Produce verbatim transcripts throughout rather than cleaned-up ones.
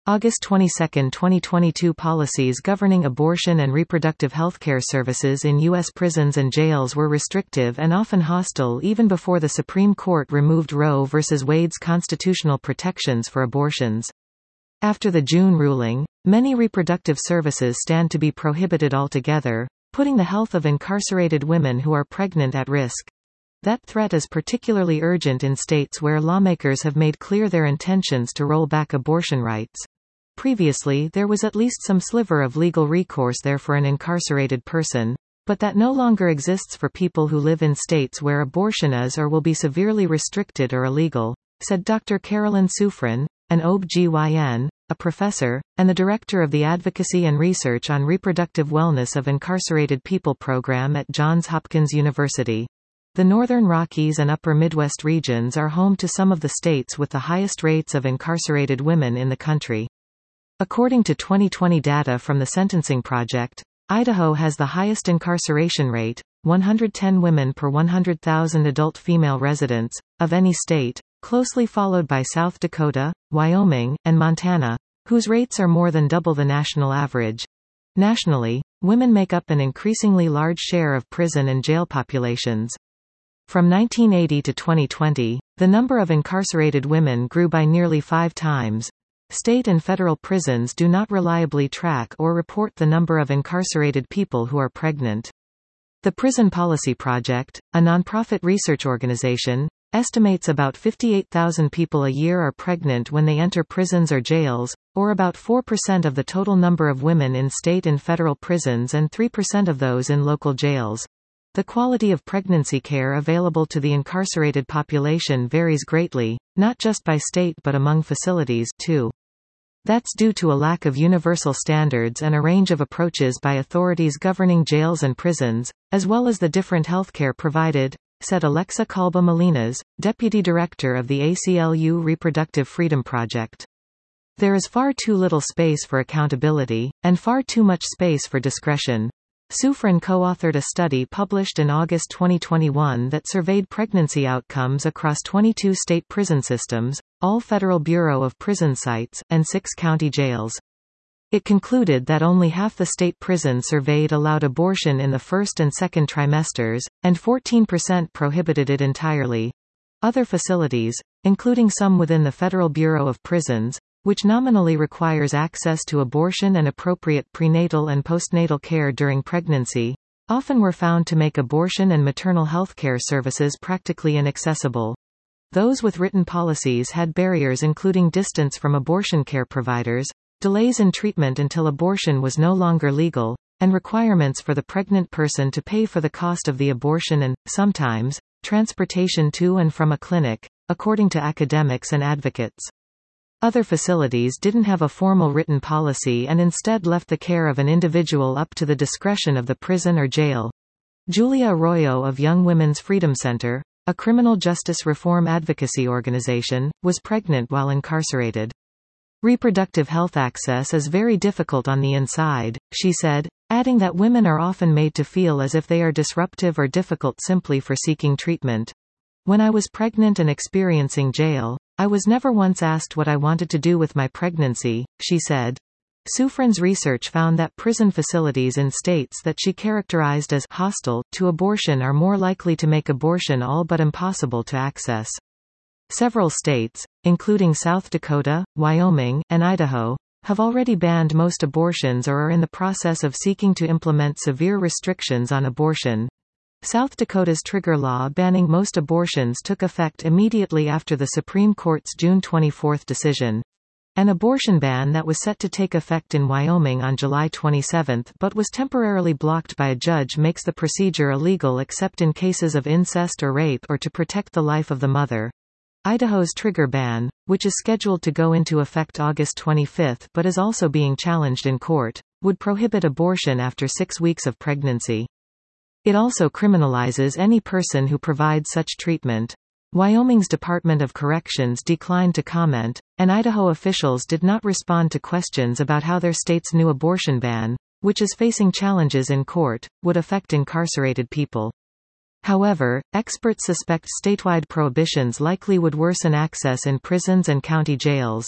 August twenty-second, twenty twenty-two Policies governing abortion and reproductive healthcare services in U S prisons and jails were restrictive and often hostile even before the Supreme Court removed Roe v. Wade's constitutional protections for abortions. After the June ruling, many reproductive services stand to be prohibited altogether, putting the health of incarcerated women who are pregnant at risk. That threat is particularly urgent in states where lawmakers have made clear their intentions to roll back abortion rights. Previously, there was at least some sliver of legal recourse there for an incarcerated person, but that no longer exists for people who live in states where abortion is or will be severely restricted or illegal, said Doctor Carolyn Soufran, an O B G Y N, a professor, and the director of the Advocacy and Research on Reproductive Wellness of Incarcerated People program at Johns Hopkins University. The Northern Rockies and Upper Midwest regions are home to some of the states with the highest rates of incarcerated women in the country. According to twenty twenty data from the Sentencing Project, Idaho has the highest incarceration rate, one hundred ten women per one hundred thousand adult female residents, of any state, closely followed by South Dakota, Wyoming, and Montana, whose rates are more than double the national average. Nationally, women make up an increasingly large share of prison and jail populations. From nineteen eighty to twenty twenty, the number of incarcerated women grew by nearly five times. State and federal prisons do not reliably track or report the number of incarcerated people who are pregnant. The Prison Policy Project, a nonprofit research organization, estimates about fifty-eight thousand people a year are pregnant when they enter prisons or jails, or about four percent of the total number of women in state and federal prisons and three percent of those in local jails. The quality of pregnancy care available to the incarcerated population varies greatly, not just by state but among facilities, too. That's due to a lack of universal standards and a range of approaches by authorities governing jails and prisons, as well as the different health care provided, said Alexa Kalba Molinas, deputy director of the A C L U Reproductive Freedom Project. There is far too little space for accountability, and far too much space for discretion. Soufran co-authored a study published in August twenty twenty-one that surveyed pregnancy outcomes across twenty-two state prison systems, all Federal Bureau of Prison sites, and six county jails. It concluded that only half the state prisons surveyed allowed abortion in the first and second trimesters, and fourteen percent prohibited it entirely. Other facilities, including some within the Federal Bureau of Prisons, which nominally requires access to abortion and appropriate prenatal and postnatal care during pregnancy, often were found to make abortion and maternal health care services practically inaccessible. Those with written policies had barriers including distance from abortion care providers, delays in treatment until abortion was no longer legal, and requirements for the pregnant person to pay for the cost of the abortion and, sometimes, transportation to and from a clinic, according to academics and advocates. Other facilities didn't have a formal written policy and instead left the care of an individual up to the discretion of the prison or jail. Julia Arroyo of Young Women's Freedom Center, a criminal justice reform advocacy organization, was pregnant while incarcerated. Reproductive health access is very difficult on the inside, she said, adding that women are often made to feel as if they are disruptive or difficult simply for seeking treatment. When I was pregnant and experiencing jail, I was never once asked what I wanted to do with my pregnancy, she said. Soufran's research found that prison facilities in states that she characterized as hostile to abortion are more likely to make abortion all but impossible to access. Several states, including South Dakota, Wyoming, and Idaho, have already banned most abortions or are in the process of seeking to implement severe restrictions on abortion. South Dakota's trigger law banning most abortions took effect immediately after the Supreme Court's June twenty-fourth decision. An abortion ban that was set to take effect in Wyoming on July twenty-seventh but was temporarily blocked by a judge makes the procedure illegal except in cases of incest or rape or to protect the life of the mother. Idaho's trigger ban, which is scheduled to go into effect August twenty-fifth but is also being challenged in court, would prohibit abortion after six weeks of pregnancy. It also criminalizes any person who provides such treatment. Wyoming's Department of Corrections declined to comment, and Idaho officials did not respond to questions about how their state's new abortion ban, which is facing challenges in court, would affect incarcerated people. However, experts suspect statewide prohibitions likely would worsen access in prisons and county jails.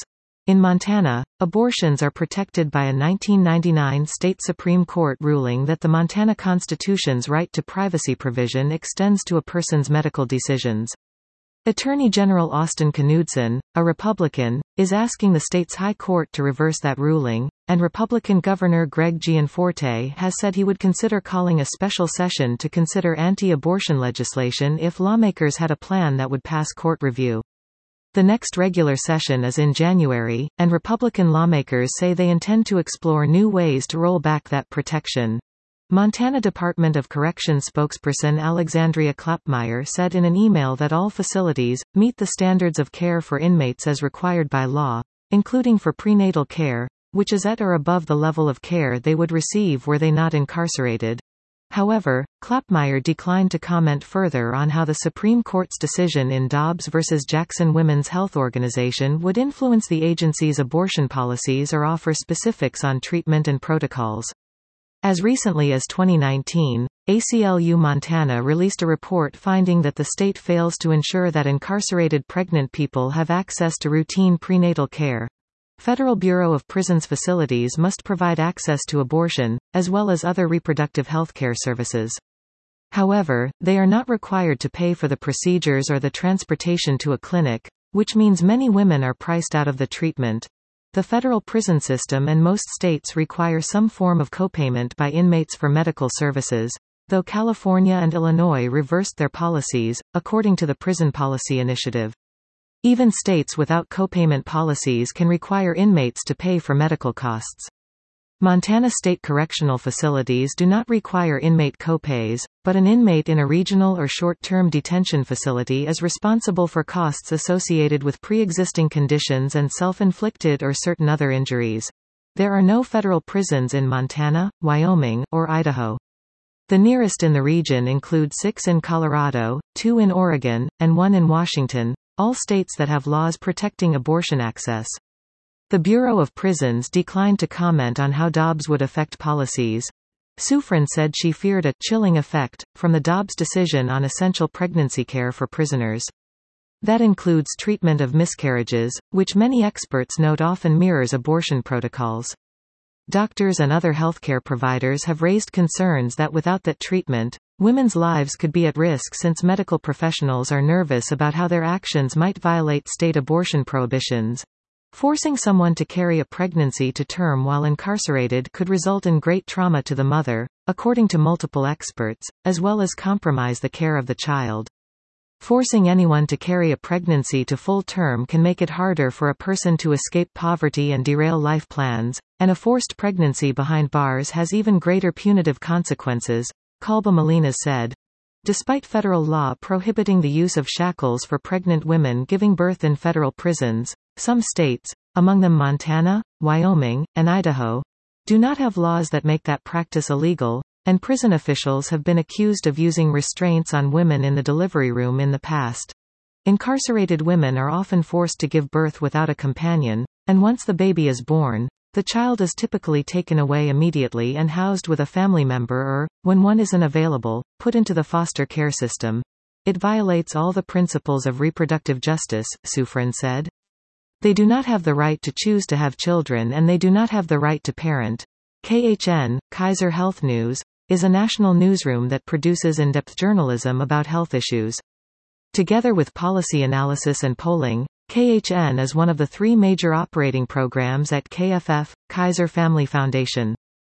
In Montana, abortions are protected by a nineteen ninety-nine state Supreme Court ruling that the Montana Constitution's right to privacy provision extends to a person's medical decisions. Attorney General Austin Knudsen, a Republican, is asking the state's high court to reverse that ruling, and Republican Governor Greg Gianforte has said he would consider calling a special session to consider anti-abortion legislation if lawmakers had a plan that would pass court review. The next regular session is in January, and Republican lawmakers say they intend to explore new ways to roll back that protection. Montana Department of Corrections spokesperson Alexandria Klappmeyer said in an email that all facilities meet the standards of care for inmates as required by law, including for prenatal care, which is at or above the level of care they would receive were they not incarcerated. However, Klappmeyer declined to comment further on how the Supreme Court's decision in Dobbs versus Jackson Women's Health Organization would influence the agency's abortion policies or offer specifics on treatment and protocols. As recently as twenty nineteen, A C L U Montana released a report finding that the state fails to ensure that incarcerated pregnant people have access to routine prenatal care. Federal Bureau of Prisons facilities must provide access to abortion, as well as other reproductive health care services. However, they are not required to pay for the procedures or the transportation to a clinic, which means many women are priced out of the treatment. The federal prison system and most states require some form of copayment by inmates for medical services, though California and Illinois reversed their policies, according to the Prison Policy Initiative. Even states without copayment policies can require inmates to pay for medical costs. Montana state correctional facilities do not require inmate copays, but an inmate in a regional or short-term detention facility is responsible for costs associated with pre-existing conditions and self-inflicted or certain other injuries. There are no federal prisons in Montana, Wyoming, or Idaho. The nearest in the region include six in Colorado, two in Oregon, and one in Washington, all states that have laws protecting abortion access. The Bureau of Prisons declined to comment on how Dobbs would affect policies. Suffren said she feared a chilling effect from the Dobbs decision on essential pregnancy care for prisoners. That includes treatment of miscarriages, which many experts note often mirrors abortion protocols. Doctors and other healthcare providers have raised concerns that without that treatment, women's lives could be at risk since medical professionals are nervous about how their actions might violate state abortion prohibitions. Forcing someone to carry a pregnancy to term while incarcerated could result in great trauma to the mother, according to multiple experts, as well as compromise the care of the child. Forcing anyone to carry a pregnancy to full term can make it harder for a person to escape poverty and derail life plans, and a forced pregnancy behind bars has even greater punitive consequences, Kalba Molinas said. Despite federal law prohibiting the use of shackles for pregnant women giving birth in federal prisons, some states, among them Montana, Wyoming, and Idaho, do not have laws that make that practice illegal, and prison officials have been accused of using restraints on women in the delivery room in the past. Incarcerated women are often forced to give birth without a companion, and once the baby is born, the child is typically taken away immediately and housed with a family member or, when one isn't available, put into the foster care system. It violates all the principles of reproductive justice, Suffren said. They do not have the right to choose to have children and they do not have the right to parent. K H N, Kaiser Health News, is a national newsroom that produces in-depth journalism about health issues. Together with policy analysis and polling, K H N is one of the three major operating programs at K F F, Kaiser Family Foundation.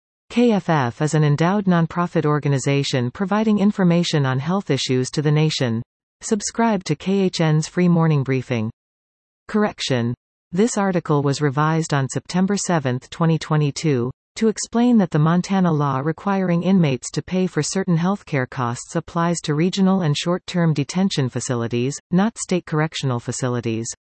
K F F is an endowed nonprofit organization providing information on health issues to the nation. Subscribe to K H N's free morning briefing. Correction. This article was revised on September seventh, twenty twenty-two, to explain that the Montana law requiring inmates to pay for certain healthcare costs applies to regional and short-term detention facilities, not state correctional facilities.